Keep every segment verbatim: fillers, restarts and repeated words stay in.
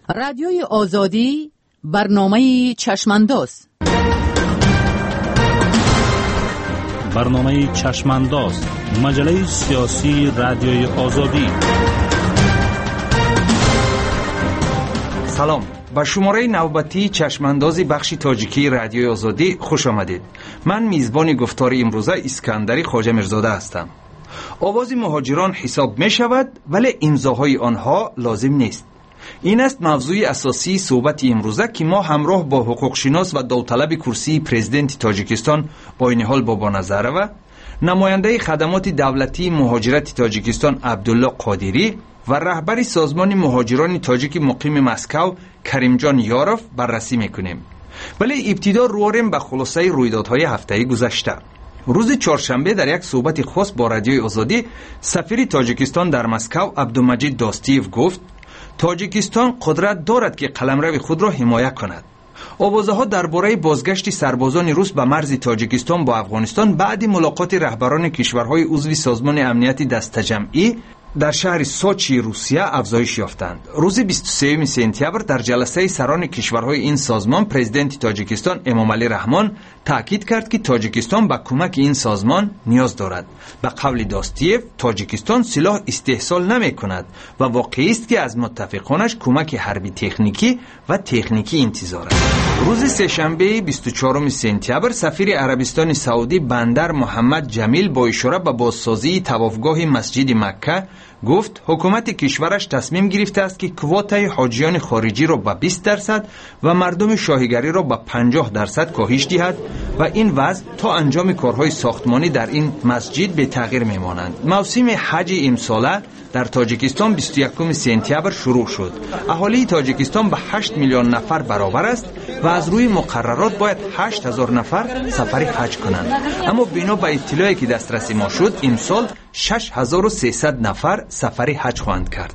رادیوی آزادی برنامه چشمانداز. برنامه چشمانداز مجله سیاسی رادیوی آزادی. سلام، با شماره نوبتی چشمانداز بخش تاجیکی رادیوی آزادی خوش آمدید. من میزبان گفتار امروزه اسکندری خواجه میرزاده هستم. آواز مهاجران حساب می شود ولی امضاهای آنها لازم نیست. این است موضوع اساسی صحبت امروزه که ما همراه با حقوق شناس و داوطلب کرسی پرزیدنت تاجیکستان بوینحال بابانظرова، نماینده خدمات دولتی مهاجرت تاجیکستان عبدالله قادری و رهبر سازمان مهاجران تاجیک مقیم مسکو کریمجان یاروف بررسی میکنیم. ولی ابتدا رواریم به خلاصه رویدادهای هفته گذشته. روز چهارشنبه در یک صحبت خاص با رادیوی آزادی سفیر تاجیکستان در مسکو عبدالمجید داستیف گفت تاجیکستان قدرت دارد که قلمرو خود را حمایت کند. آوازها درباره بازگشت سربازان روس به مرز تاجیکستان با افغانستان بعد ملاقات رهبران کشورهای عضو سازمان امنیت دسته‌جمعی در شهر سوچی روسیه افزایش یافتند. روز بیست و سوم سپتامبر در جلسه سران کشورهای این سازمان پرزیدنت تاجیکستان امامعلی رحمان تاکید کرد که تاجیکستان به کمک این سازمان نیاز دارد. به قول داستیف تاجیکستان سلاح استحصال نمی کند و واقعی است که از متفقانش کمک حربی تکنیکی و تکنیکی انتظار است. روز سه‌شنبه بیست و چهارم سپتامبر سفیر عربستان سعودی بندر محمد جمیل با اشاره به بازسازی طوافگاه مسجد مکه گفت حکومت کشورش تصمیم گرفته است که کوتای حاجیان خارجی را به بیست درصد و مردم شاهیگری را به پنجاه درصد کاهش دهد و این وضع تا انجام کارهای ساختمانی در این مسجد به تغییر میمانند. موسم حج امساله در تاجیکستان بیست و یکم سپتامبر شروع شد. اهالی تاجیکستان به هشت میلیون نفر برابر است و از روی مقررات باید هشت هزار نفر سفر حج کنند، اما بنا به اطلاعی که دسترسی ما شد امسال شش هزار و سیصد نفر سفر حج خواهند کرد.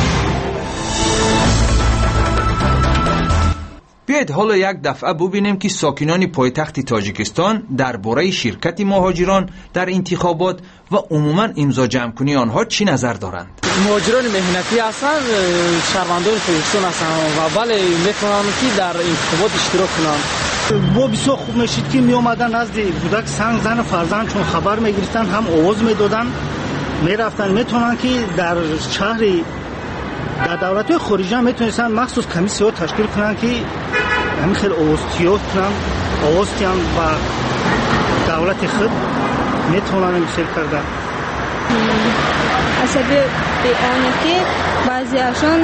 بیایید حالا یک دفعه ببینیم که ساکنان پایتخت تاجیکستان درباره شرکت مهاجران در انتخابات و عموما امضا جمع کنی آنها چی نظر دارند. مهاجران مهنتی هستند، شهروندان تاجیکستان هستند و بله میتونن که در انتخابات اشتراک کنند. با بسیار خوب میشید که می اومدن نزد کودک سنگ زن فرزند چون خبر میگرفتن هم آواز میدادن میرفتن. میتونن که در شهر در دولت‌های خارجی هم میتونستن مخصوص کمیسیون تشکیل کنن که همین خیلی آوازتیات کنن آواز کنن و دولت خود میتونن این خیلی کردن. از سبب آنه که بعضی هاشون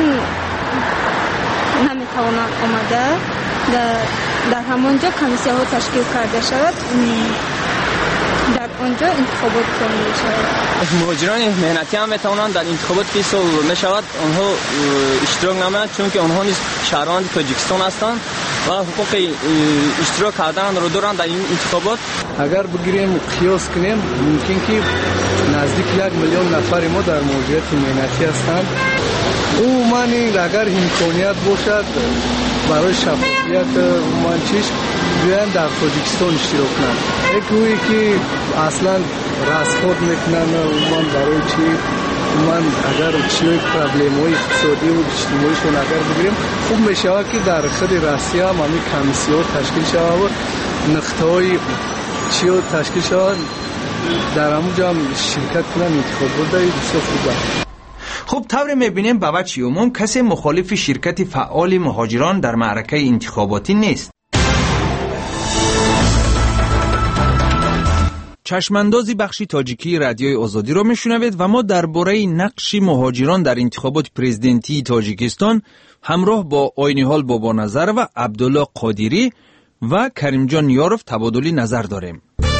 نمیتونن آمده در, در همونجا کمیسیون ها تشکیل کرده شود، در اونجا انتخابات کننده شود. مهاجران مهنتی هم میتونن در انتخابات که سال میشود آنها اشتراک نمایند، چون که آنها نیز شهروند تاجیکستان هستند و حقوق اشتراک کردن رو دارند در این انتخابات. اگر بگیریم قیاس کنیم ممکن که نزدیک یک میلیون نفر ما در مهاجرت مهنتی هستند. او من اگر امکانیت باشد برای شفافیت من چیش بیان در تاجیکستان اشتراک کنند. یکی که اصلا رسخود میکنن من برای چی من اگر چیه پرابلم های اقتصادی و اجتماعیشون اگر بگیریم خوب میشه که در خود روسیه هم همین کمیسیون تشکیل شود و نقطه های چیه تشکیل شود در همونجا هم شرکت کنن انتخابات داری بسیار خوبه. خب طور میبینیم به وجه عموم کسی مخالف شرکت فعال مهاجران در معرکه انتخاباتی نیست. چشماندازی بخشی تاجیکی رادیوی آزادی را میشنوید و ما درباره نقش مهاجران در انتخابات پرزیدنتی تاجیکستان همراه با بوینحال بابانظرova و عبدالله قادری و کریمجان یاروف تبادلی نظر داریم.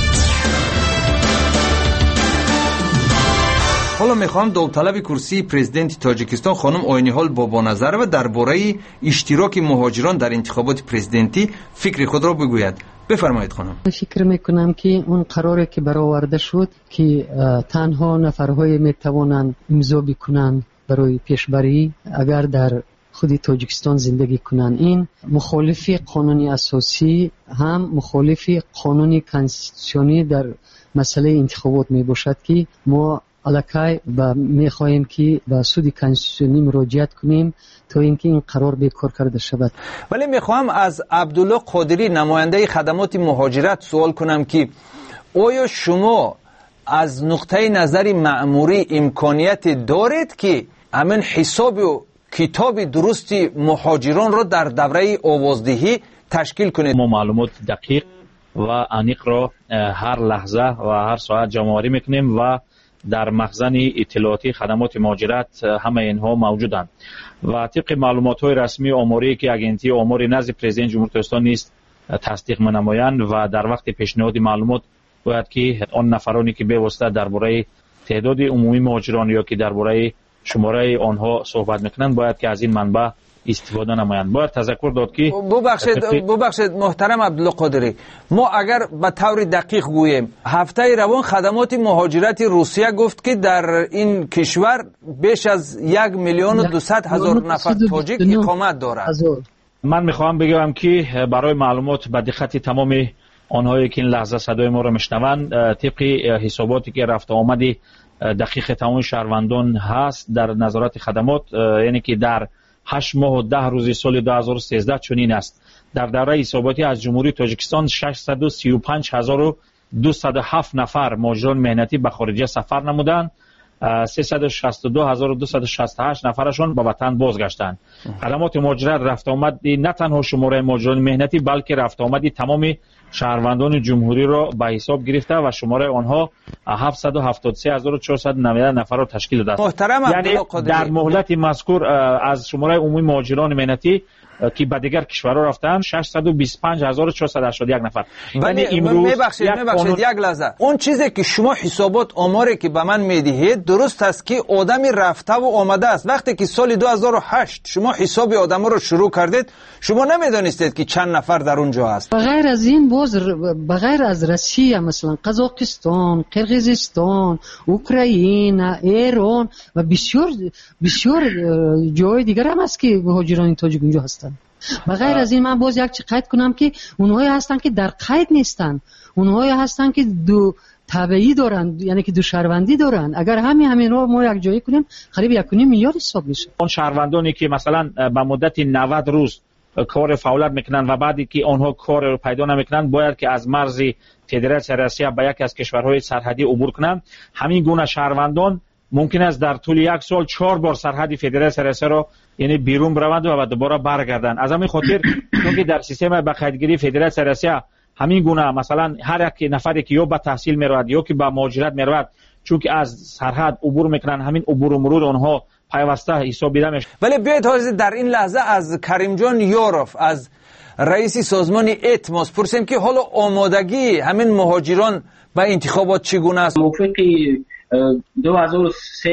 حالا میخوام داوطلب کرسی پرزیدنت تاجیکستان خانم بوینحال بابانظرova درباره اشتراک مهاجران در انتخابات پرزیدنتی فکر خود را بگوید. بفرمایید خانم. فکر میکنم که اون قراری که برآورده شد که تنها نفرهای میتوانند امضا بکنند برای پیشبری اگر در خود تاجیکستان زندگی کنند، این مخالف قانون اساسی هم مخالف قانون کنستیتوسیونی در مسئله انتخابات می باشد که ما الکی و میخواهیم که به سود کنستیتوسیونی مراجعت کنیم تا اینکه این قرار بیکار کرده شود. ولی میخواهم از عبدالله قادری نماینده خدمات مهاجرت سوال کنم که آیا شما از نقطه نظر مأموری امکانیت دارید که همین حساب و کتاب درستی مهاجران را در دوره آوازدهی تشکیل کنید؟ ما معلومات دقیق و عمیق را هر لحظه و هر ساعت جمع‌آوری میکنیم و در مخزن اطلاعاتی خدمات مهاجرت همه اینها موجودند و طبق معلومات‌های رسمی آماری که اگنتی آماری نزد پرزیدنت جمهوری اسلامی نیست تصدیق منمایند و در وقت پیشنهاد معلومات باید که آن نفرانی که به واسطه درباره تعداد عمومی مهاجران یا که درباره شماره آنها صحبت میکنند باید که از این منبع استفاده نمایند. باید تذکر داد که ببخشید ببخشید محترم عبدالله قادری، ما اگر به طور دقیق گوییم هفته روان خدمات مهاجرت روسیه گفت که در این کشور بیش از یک میلیون و دویست هزار نفر تاجیک اقامت دارد. من میخواهم بگم که برای معلومات به دقت تمام آنهایی که این لحظه صدای ما را میشنوند طبق حساباتی که رفت آمدی دقیق تمام شهروندان هست در نظارت خدمات، یعنی که در هشت ماه و ده روز سال دو هزار و سیزده چنین است. در دوره حساباتی از جمهوری تاجیکستان ششصد و سی و پنج هزار و دویست و هفت نفر مهاجران مهنتی به خارج سفر نمودند، سیصد و شصت و دو هزار و دویست و شصت و هشت نفرشون به وطن بازگشتند. خدمات مهاجرت رفت آمدی نه تنها شماره مهاجران مهنتی بلکه رفت آمدی تمام شهروندان جمهوری را به حساب گرفته و شماره آنها هفتصد و هفتاد و سه هزار و چهارصد و نود نفر را تشکیل داده است. یعنی در مهلت مذکور از شماره عمومی مهاجران مهنتی که به دیگر کشورها رفتن ششصد و بیست و پنج هزار و چهارصد و هشتاد و یک نفر. یعنی امروز میبخشید میبخشید یک لحظه، اون چیزی که شما حسابات آماری که به من میدهید درست است که آدمی رفته و آمده است. وقتی که سال دو هزار و هشت شما حساب آدما رو شروع کردید شما نمیدانستید که چند نفر در اونجا هست. بغیر از این باز بغیر از روسیه مثلا قزاقستان، قرقیزستان، اوکراین، ایران و بسیار بسیار جای دیگر هم است که مهاجران تاجیک اونجا هستند. بغیر از این من باز یک چیز قید کنم که اونهایی هستن که در قید نیستن، اونهایی هستن که دو تبعی دارن، یعنی که دو شهروندی دارن. اگر همین همین رو ما یک جایی کنیم قریب یک و نیم میلیارد حساب میشه. اون شهروندانی که مثلا به مدت نود روز کار فعالیت میکنن و بعدی که آنها کار رو پیدا نمیکنن باید که از مرز فدراسیون روسیه به یک از کشورهای سرحدی عبور کنن. همین گونه شهروندان ممکن است در طول یک سال چهار بار سرحد فدراسیون روسیه رو یعنی بیرون بروند و دوباره برگردند. از همین خاطر چون در سیستم بقیدگیری فدراسیون روسیه همین گونه مثلا هر یک نفری که یا به تحصیل میرود یا که به مهاجرت میرود چون که از سرحد عبور میکنن همین عبور و مرور آنها پیوسته حساب دیده میشه. ولی بیاید حاضر در این لحظه از کریم جان یوروف از رئیس سازمان اتماس پرسیم که حالا آمادگی همین مهاجران به انتخابات چگونه است؟ موافقی دو هزار و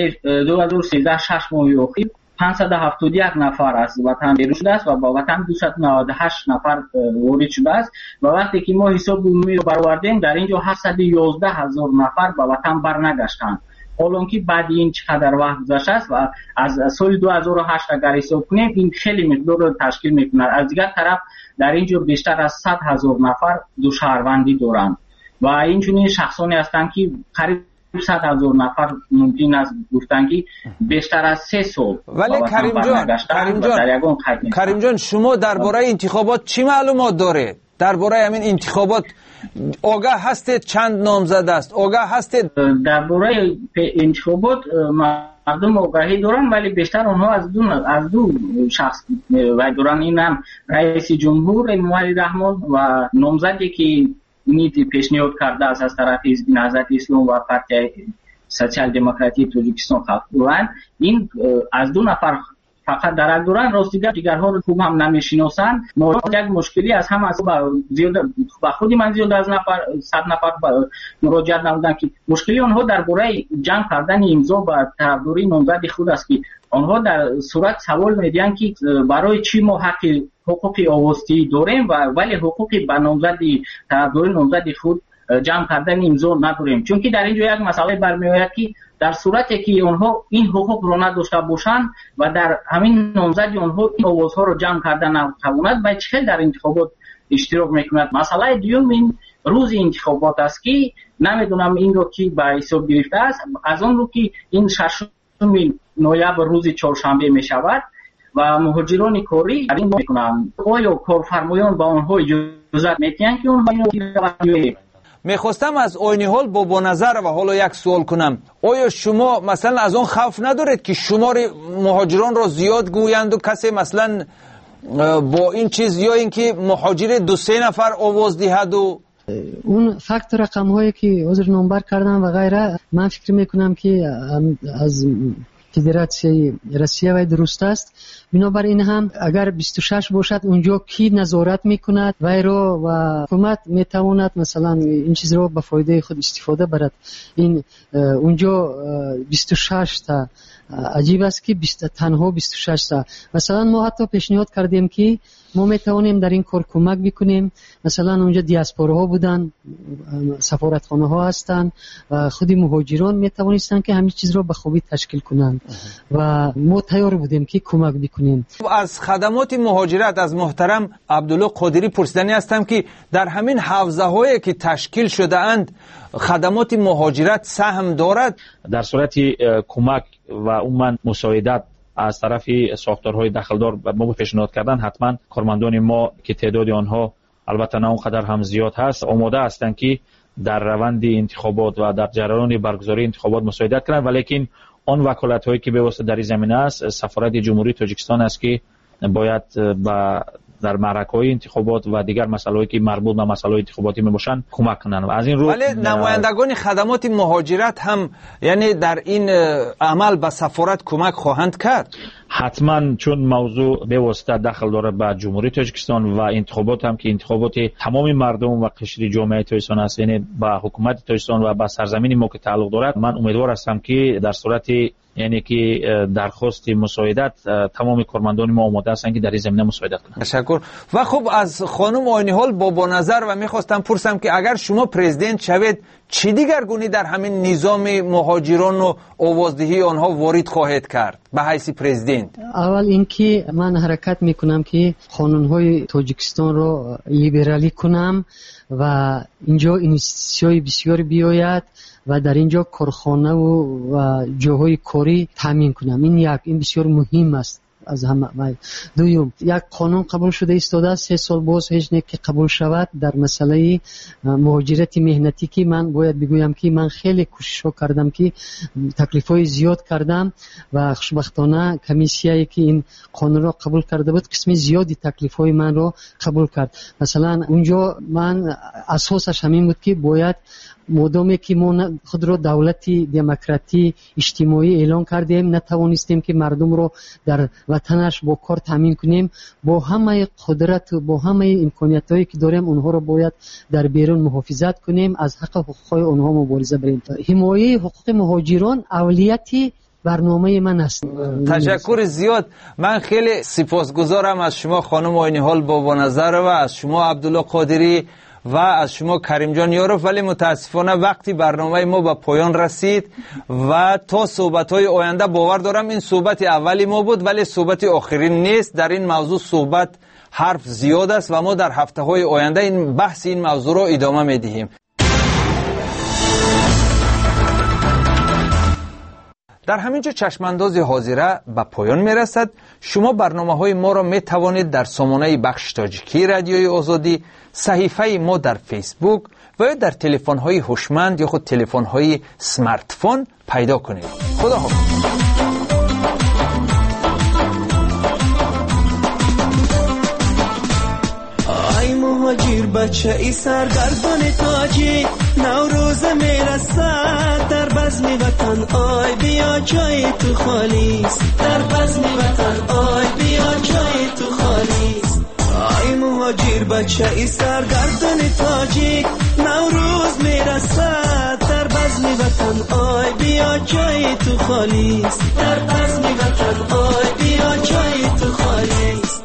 سیزده شش ماه اخیر پانصد و هفتاد و یک نفر از وطن بیرون شده است و با وطن دویست و نود و هشت نفر وارد شده است و وقتی که ما حساب عمومی رو برآوردیم در اینجا هفتصد و یازده هزار نفر به وطن برنگشتند. حالا که بعد این چقدر وقت گذشته است و از سال دو هزار و هشت اگر حساب کنیم این خیلی مقدار رو تشکیل میکنه. از دیگر طرف در اینجا بیشتر از صد هزار نفر دو شهروندی دارند و اینجوری شخصانی هستند که قریب صد هزار نفر ممکن است گفتن که بیشتر از سه سال. ولی کریم جان کریم جان کریم جان شما درباره انتخابات چی معلومات داره؟ درباره همین انتخابات آگاه هستید چند نامزد است؟ آگاه هستید درباره انتخابات مردم آگاهی دارن ولی بیشتر اونها از دو از دو شخص و دارن. این هم رئیس جمهور اموال رحمان و نامزدی که نیتی پیشنهاد کرده است از طرف حزب نهضت اسلام و پارتی سوسیال دموکراتی تاجیکستان خلق بودن. این از دو نفر فقط درک دارن، راست دیگر دیگرها رو خوب هم نمیشناسن. ما یک مشکلی از هم از زیاد با خودی من زیاد از نفر صد نفر مراجعت نمودن که مشکلی آنها درباره جمع کردن امضا و طرفداری نامزد خود است که آنها در صورت سوال میدن که برای چی ما حق حقوق آوازی داریم و ولی حقوق به نامزد طرفداری نامزد خود جمع کردن امضا نداریم. چون که در اینجا یک مسئله برمیآید که در صورتی که آنها این حقوق را نداشته باشند و در همین نامزد آنها این آوازها را جمع کردن نتواند و چه در انتخابات اشتراک میکند. مسئله دوم این روز انتخابات است که نمیدونم این رو کی به حساب گرفته است. از اون رو که این ششم نوامبر روز چهارشنبه می شود و مهاجران کاری این میکنند، آیا کارفرمایان با آنها اجازه میتونن که اونها اینو میخواستم از عین حال با با نظر و حالا یک سوال کنم، آیا شما مثلا از اون خوف ندارید که شمار مهاجران را زیاد گویند و کسی مثلا با این چیز یا اینکه مهاجر دو سه نفر آواز دهد و اون فکت رقم هایی که عذر نامبر کردن و غیره، من فکر میکنم که از فدراسیون روسیه و درست است. بنابراین هم اگر بیست و شش باشد اونجا کی نظارت میکند و رو و حکومت میتواند مثلا این چیز رو به فایده خود استفاده برد. این اونجا بیست و شش تا عجیب است که بیست تنها بیست و شش تا. مثلا ما حتی پیشنهاد کردیم که ما میتوانیم در این کار کمک بکنیم. مثلا اونجا دیاسپوراها بودن، سفارتخانه ها هستند و خودی مهاجران میتوانستن که همین چیز رو به خوبی تشکیل کنند و ما تیار بودیم که کمک بکنیم. از خدمات مهاجرت از محترم عبدالله قادری پرسیدنی هستم که در همین حوزه هایی که تشکیل شده اند خدمات مهاجرت سهم دارد؟ در صورت کمک و عموما مساعدت از طرف ساختارهای دخلدار ما پیشنهاد کردن، حتما کارمندان ما که تعداد آنها البته نه اونقدر هم زیاد هست آماده هستند که در روند انتخابات و در جریان برگزاری انتخابات مساعدت کنند، ولیکن آن وکالت هایی که به واسطه در این زمینه است سفارت جمهوری تاجیکستان است که باید با در معرکه‌های انتخابات و دیگر مسائلی که مربوط به مسائل انتخاباتی میباشند کمک کنند. از این رو ولی نمایندگان خدمات مهاجرت هم یعنی در این عمل به سفارت کمک خواهند کرد؟ حتما، چون موضوع به واسطه دخل داره به جمهوری تاجیکستان و انتخابات هم که انتخابات تمام مردم و قشر جامعه تاجیکستان است، یعنی به حکومت تاجیکستان و به سرزمین ما که تعلق دارد، من امیدوار هستم که در صورت یعنی که درخواست مساعدت تمام کارمندان ما آماده هستند که در این زمینه مساعدت کنند. تشکر. و خب از خانم آینی‌حال با با نظر و میخواستم پرسم که اگر شما پرزیدنت شوید چی دیگر گونه در همین نظام مهاجران و آوازدهی آنها وارد خواهید کرد به حیث پرزیدنت؟ اول اینکه من حرکت میکنم که قانون‌های تاجیکستان رو لیبرالی کنم و اینجا اینوستیسیون بسیار بیاید و در اینجا کارخانه و, و جاهای کاری تامین کنم. این یک این بسیار مهم است. از همه دوم یک قانون قبول شده ایستاده سه سال باز هیچ نه که قبول شود در مسئله مهاجرت مهنتی که من باید بگویم که من خیلی کوشش ها کردم که تکلیفای زیاد کردم و خوشبختانه کمیسیایی که این قانون را قبول کرده بود قسم زیادی تکلیفای من را قبول کرد. مثلا اونجا من اساسش همین بود که باید مادامی که ما خود را دولتی دموکراتی اجتماعی اعلان کردیم نتوانستیم که مردم را در وطنش با کار تامین کنیم، با همه قدرت و با همه امکانیت هایی که داریم اونها را باید در بیرون محافظت کنیم، از حق حقوق اونها مبارزه بریم. حمایه حقوق مهاجران اولیتی برنامه من است. تشکر زیاد. من خیلی سپاسگزارم از شما خانم آینی‌حال با نظر و از شما عبدالله قادری و از شما کریم جان یاروف، ولی متاسفانه وقتی برنامه ما به پایان رسید و تا صحبت‌های آینده باور دارم این صحبت اولی ما بود ولی صحبت آخرین نیست. در این موضوع صحبت حرف زیاد است و ما در هفته‌های آینده این بحث این موضوع را ادامه می‌دهیم. در همینجا چشمانداز حاضره به پایان میرسد. شما برنامه های ما را می توانید در سامانه بخش تاجیکی رادیوی آزادی، صحیفه ما در فیسبوک و یا در تلفن های هوشمند یا خود تلفن های سمارت فون پیدا کنید. خدا حافظ. مهاجر بچه ای سرگردان تاجی نوروز میرسد در بزم وطن آی بیا جای تو خالیست، در بزم وطن آی بیا جای تو خالیست. آی مهاجر بچه ای سرگردان تاجی نوروز میرسد در بزم وطن آی بیا جای تو خالیست، در بزم وطن آی بیا جای تو خالیست.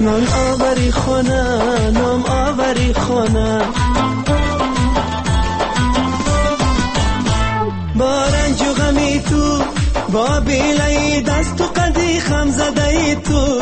نام آوری خانه نام آوری خانه با رنج و غمی تو با بیلای دست و قدی خم زده تو